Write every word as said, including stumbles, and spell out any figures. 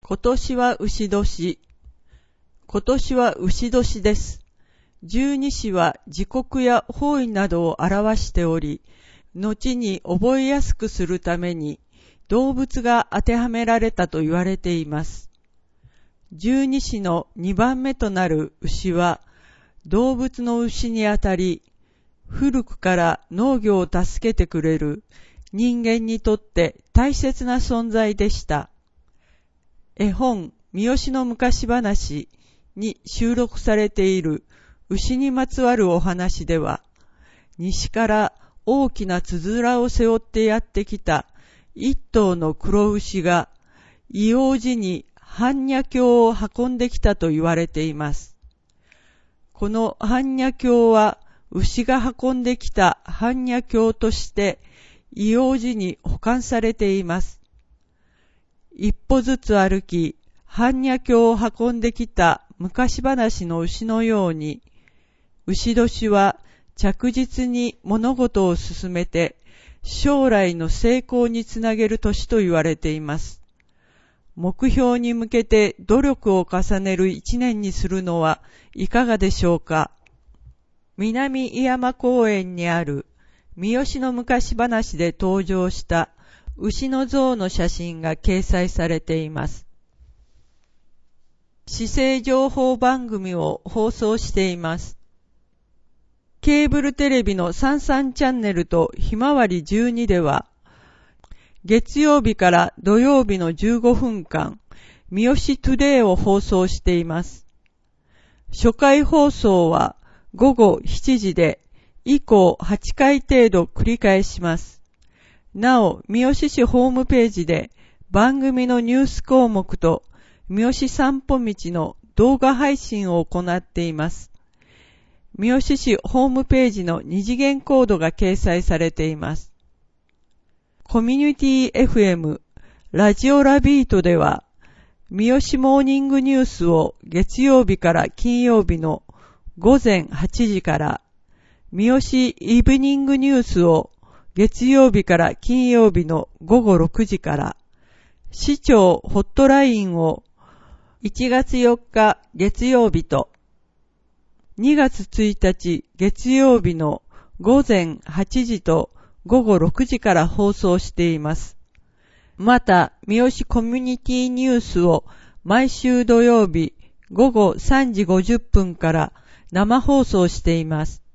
今年は牛年。今年は牛年です。十二支は時刻や方位などを表しており、後に覚えやすくするために動物が当てはめられたと言われています。十二支の二番目となる牛は動物の牛にあたり、古くから農業を助けてくれる人間にとって大切な存在でした。絵本三好の昔話に収録されている牛にまつわるお話では、西から大きなつづらを背負ってやってきた一頭の黒牛が異王寺に般若経を運んできたと言われています。この般若経は牛が運んできた般若経として異王寺に保管されています。一歩ずつ歩き、般若経を運んできた昔話の牛のように、牛年は着実に物事を進めて将来の成功につなげる年と言われています。目標に向けて努力を重ねる一年にするのはいかがでしょうか。南井山公園にある三好の昔話で登場した牛の像の写真が掲載されています。市政情報番組を放送しています。ケーブルテレビのさんじゅうさんチャンネルとひまわりじゅうにでは、月曜日から土曜日のじゅうごふんかん、三好トゥデイを放送しています。初回放送はごごしちじで、以降はちかい程度繰り返します。なお、三好市ホームページで番組のニュース項目と三好散歩道の動画配信を行っています。三好市ホームページの二次元コードが掲載されています。コミュニティ エフエム ラジオラビートでは、三好モーニングニュースを月曜日から金曜日のごぜんはちじから、三好イブニングニュースを月曜日から金曜日のごごろくじから、市長ホットラインをいちがつよっか月曜日と、にがつついたち月曜日のごぜんはちじとごごろくじから放送しています。また、三好コミュニティニュースを毎週土曜日ごごさんじごじゅっぷんから生放送しています。